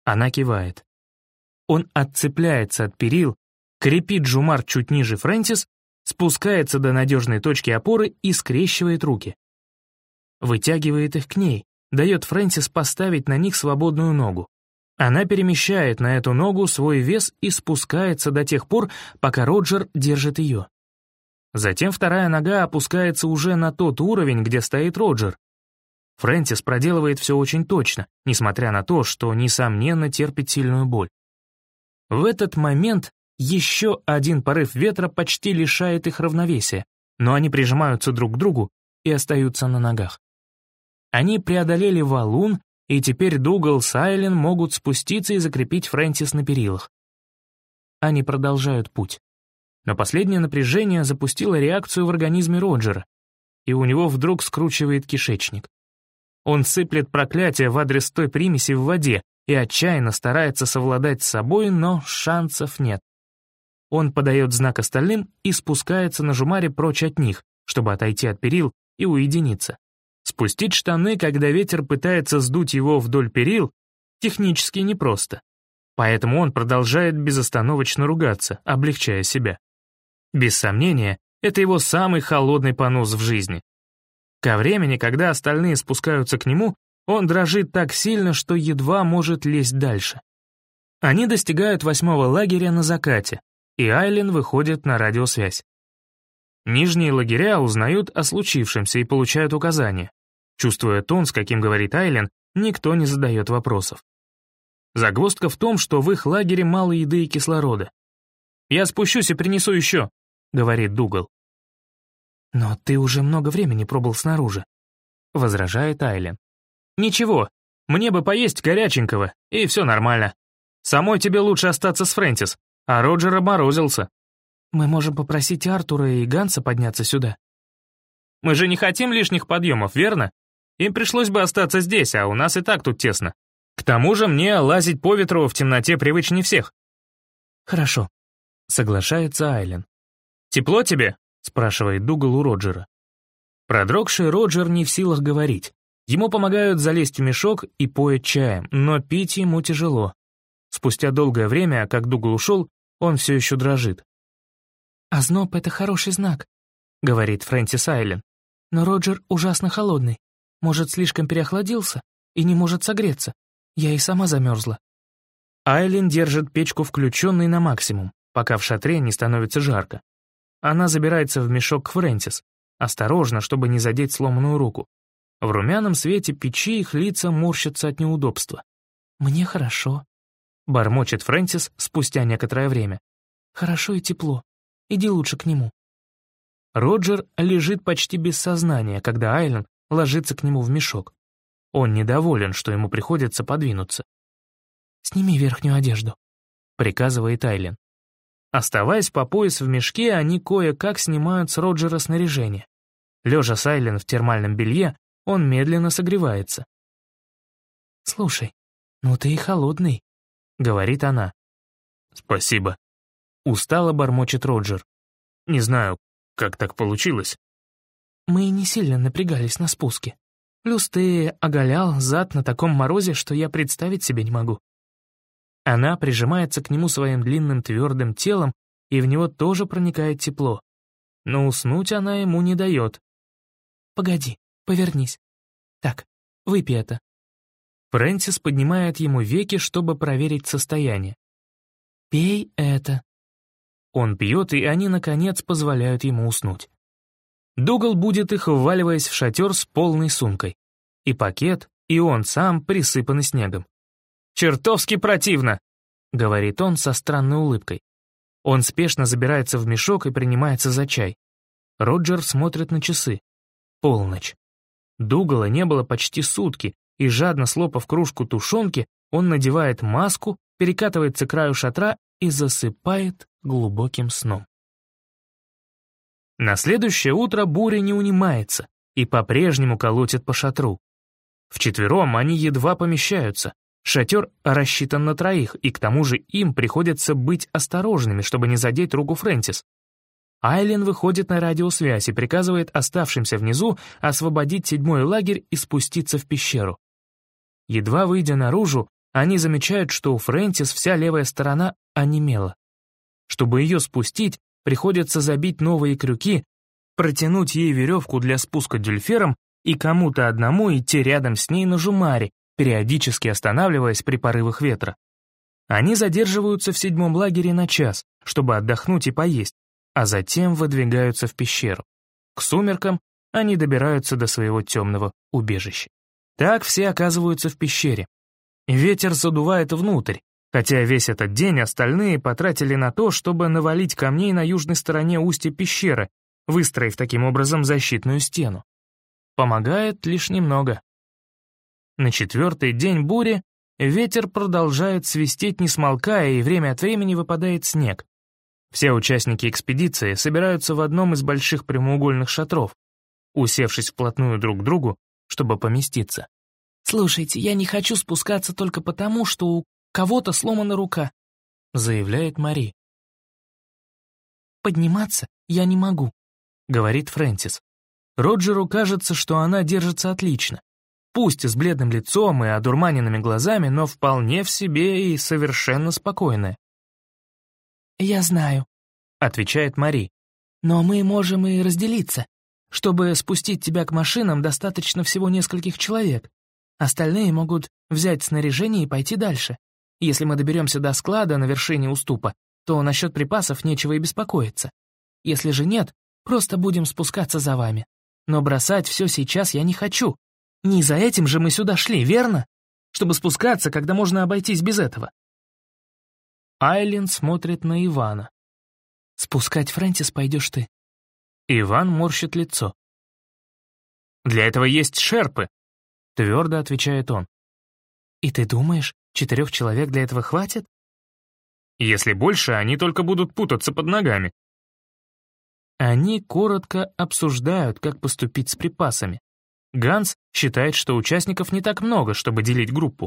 Она кивает. Он отцепляется от перил, крепит Джумар чуть ниже Фрэнсис, спускается до надежной точки опоры и скрещивает руки. Вытягивает их к ней, дает Фрэнсис поставить на них свободную ногу. Она перемещает на эту ногу свой вес и спускается до тех пор, пока Роджер держит ее. Затем вторая нога опускается уже на тот уровень, где стоит Роджер. Фрэнсис проделывает все очень точно, несмотря на то, что, несомненно, терпит сильную боль. В этот момент еще один порыв ветра почти лишает их равновесия, но они прижимаются друг к другу и остаются на ногах. Они преодолели валун, и теперь Дугал с Айлен могут спуститься и закрепить Фрэнсис на перилах. Они продолжают путь. Но последнее напряжение запустило реакцию в организме Роджера, и у него вдруг скручивает кишечник. Он сыплет проклятие в адрес той примеси в воде и отчаянно старается совладать с собой, но шансов нет. Он подает знак остальным и спускается на Жумаре прочь от них, чтобы отойти от перил и уединиться. Спустить штаны, когда ветер пытается сдуть его вдоль перил, технически непросто. Поэтому он продолжает безостановочно ругаться, облегчая себя. Без сомнения, это его самый холодный понос в жизни. Ко времени, когда остальные спускаются к нему, он дрожит так сильно, что едва может лезть дальше. Они достигают 8-го лагеря на закате, и Айлен выходит на радиосвязь. Нижние лагеря узнают о случившемся и получают указания. Чувствуя тон, с каким говорит Айлен, никто не задает вопросов. Загвоздка в том, что в их лагере мало еды и кислорода. «Я спущусь и принесу еще», — говорит Дугал. «Но ты уже много времени пробыл снаружи», — возражает Айлен. «Ничего, мне бы поесть горяченького, и все нормально. Самой тебе лучше остаться с Фрэнсис, а Роджер обморозился». «Мы можем попросить Артура и Ганса подняться сюда». «Мы же не хотим лишних подъемов, верно? Им пришлось бы остаться здесь, а у нас и так тут тесно. К тому же мне лазить по ветру в темноте привычнее всех». «Хорошо», — соглашается Айлен. «Тепло тебе?» — спрашивает Дугал у Роджера. Продрогший Роджер не в силах говорить. Ему помогают залезть в мешок и поят чаем, но пить ему тяжело. Спустя долгое время, как Дугал ушел, он все еще дрожит. «Озноб — это хороший знак», — говорит Фрэнсис Айлен. «Но Роджер ужасно холодный. Может, слишком переохладился и не может согреться. Я и сама замерзла». Айлен держит печку включенной на максимум, пока в шатре не становится жарко. Она забирается в мешок к Фрэнсис, осторожно, чтобы не задеть сломанную руку. В румяном свете печи их лица морщатся от неудобства. «Мне хорошо», — бормочет Фрэнсис спустя некоторое время. «Хорошо и тепло. Иди лучше к нему». Роджер лежит почти без сознания, когда Айлен ложится к нему в мешок. Он недоволен, что ему приходится подвинуться. «Сними верхнюю одежду», — приказывает Айлен. Оставаясь по пояс в мешке, они кое-как снимают с Роджера снаряжение. Лежа с Айлен в термальном белье, он медленно согревается. «Слушай, ну ты и холодный», — говорит она. «Спасибо», — устало бормочет Роджер. «Не знаю, как так получилось». «Мы не сильно напрягались на спуске. Плюс ты оголял зад на таком морозе, что я представить себе не могу». Она прижимается к нему своим длинным твердым телом, и в него тоже проникает тепло. Но уснуть она ему не дает. «Погоди, повернись. Так, выпей это». Фрэнсис поднимает ему веки, чтобы проверить состояние. «Пей это». Он пьет, и они, наконец, позволяют ему уснуть. Дугал будет их, вваливаясь в шатер с полной сумкой. И пакет, и он сам присыпаны снегом. «Чертовски противно», — говорит он со странной улыбкой. Он спешно забирается в мешок и принимается за чай. Роджер смотрит на часы. Полночь. Дугала не было почти сутки, и жадно слопав кружку тушенки, он надевает маску, перекатывается к краю шатра и засыпает глубоким сном. На следующее утро буря не унимается и по-прежнему колотит по шатру. Вчетвером они едва помещаются. Шатер рассчитан на троих, и к тому же им приходится быть осторожными, чтобы не задеть руку Фрэнсис. Айлен выходит на радиосвязь и приказывает оставшимся внизу освободить 7-й лагерь и спуститься в пещеру. Едва выйдя наружу, они замечают, что у Фрэнсис вся левая сторона онемела. Чтобы ее спустить, приходится забить новые крюки, протянуть ей веревку для спуска дюльфером и кому-то одному идти рядом с ней на жумаре, периодически останавливаясь при порывах ветра. Они задерживаются в 7-м лагере на час, чтобы отдохнуть и поесть, а затем выдвигаются в пещеру. К сумеркам они добираются до своего темного убежища. Так все оказываются в пещере. Ветер задувает внутрь, хотя весь этот день остальные потратили на то, чтобы навалить камней на южной стороне устья пещеры, выстроив таким образом защитную стену. Помогает лишь немного. На 4-й день бури ветер продолжает свистеть, не смолкая, и время от времени выпадает снег. Все участники экспедиции собираются в одном из больших прямоугольных шатров, усевшись вплотную друг к другу, чтобы поместиться. «Слушайте, я не хочу спускаться только потому, что у кого-то сломана рука», заявляет Мари. «Подниматься я не могу», говорит Фрэнсис. Роджеру кажется, что она держится отлично. Пусть с бледным лицом и одурманенными глазами, но вполне в себе и совершенно спокойная. «Я знаю», — отвечает Мари. «Но мы можем и разделиться. Чтобы спустить тебя к машинам, достаточно всего нескольких человек. Остальные могут взять снаряжение и пойти дальше. Если мы доберемся до склада на вершине уступа, то насчет припасов нечего и беспокоиться. Если же нет, просто будем спускаться за вами. Но бросать все сейчас я не хочу. Не за этим же мы сюда шли, верно? Чтобы спускаться, когда можно обойтись без этого». Айлин смотрит на Ивана. «Спускать Фрэнсис пойдешь ты». Иван морщит лицо. «Для этого есть шерпы», — твердо отвечает он. «И ты думаешь, 4 человек для этого хватит?» «Если больше, они только будут путаться под ногами». Они коротко обсуждают, как поступить с припасами. Ганс считает, что участников не так много, чтобы делить группу.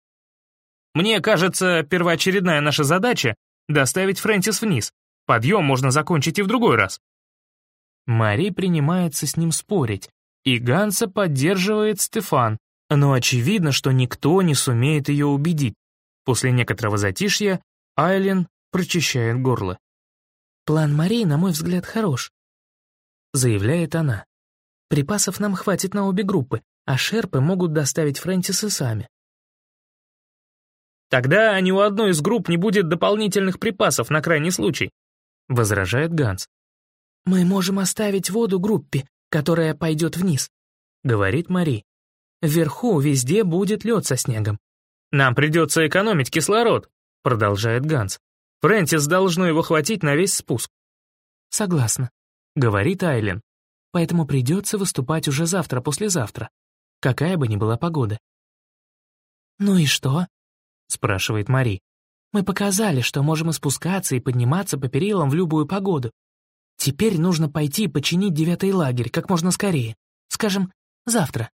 «Мне кажется, первоочередная наша задача — доставить Фрэнсис вниз. Подъем можно закончить и в другой раз». Мари принимается с ним спорить, и Ганса поддерживает Стефан, но очевидно, что никто не сумеет ее убедить. После некоторого затишья Айлин прочищает горло. «План Мари, на мой взгляд, хорош», — заявляет она. «Припасов нам хватит на обе группы, а шерпы могут доставить Фрэнсис и сами». «Тогда ни у одной из групп не будет дополнительных припасов на крайний случай», — возражает Ганс. «Мы можем оставить воду группе, которая пойдет вниз», — говорит Мари. «Вверху везде будет лед со снегом». «Нам придется экономить кислород», — продолжает Ганс. «Фрэнсис должно его хватить на весь спуск». «Согласна», — говорит Айлин. «Поэтому придется выступать уже завтра-послезавтра, какая бы ни была погода». «Ну и что?» — спрашивает Мари. «Мы показали, что можем и спускаться, и подниматься по перилам в любую погоду. Теперь нужно пойти и починить 9-й лагерь как можно скорее. Скажем, завтра».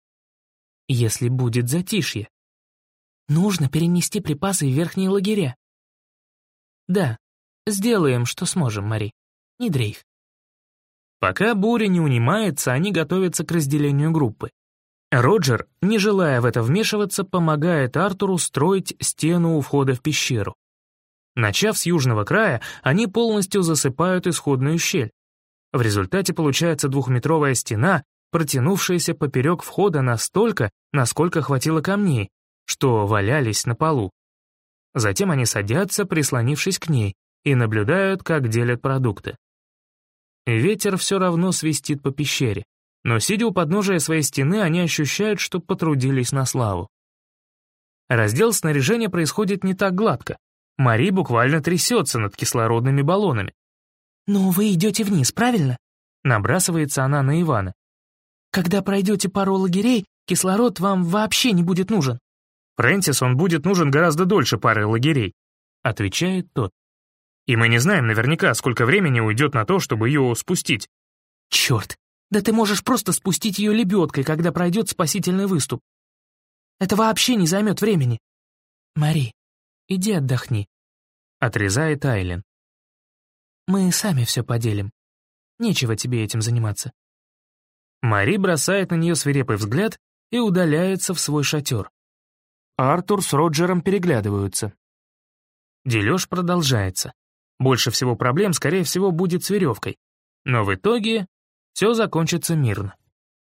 «Если будет затишье». «Нужно перенести припасы в верхние лагеря». «Да, сделаем, что сможем, Мари. Не дрейфь». Пока буря не унимается, они готовятся к разделению группы. Роджер, не желая в это вмешиваться, помогает Артуру строить стену у входа в пещеру. Начав с южного края, они полностью засыпают исходную щель. В результате получается 2-метровая стена, протянувшаяся поперек входа настолько, насколько хватило камней, что валялись на полу. Затем они садятся, прислонившись к ней, и наблюдают, как делят продукты. Ветер все равно свистит по пещере, но, сидя у подножия своей стены, они ощущают, что потрудились на славу. Раздел снаряжения происходит не так гладко. Мари буквально трясется над кислородными баллонами. «Но вы идете вниз, правильно?» Набрасывается она на Ивана. «Когда пройдете пару лагерей, кислород вам вообще не будет нужен». «Фрэнсис, он будет нужен гораздо дольше пары лагерей», — отвечает тот. «И мы не знаем наверняка, сколько времени уйдет на то, чтобы ее спустить». «Черт, да ты можешь просто спустить ее лебедкой, когда пройдет спасительный выступ. Это вообще не займет времени». «Мари, иди отдохни», — отрезает Айлин. «Мы сами все поделим. Нечего тебе этим заниматься». Мари бросает на нее свирепый взгляд и удаляется в свой шатер. Артур с Роджером переглядываются. Дележ продолжается. Больше всего проблем, скорее всего, будет с веревкой. Но в итоге все закончится мирно.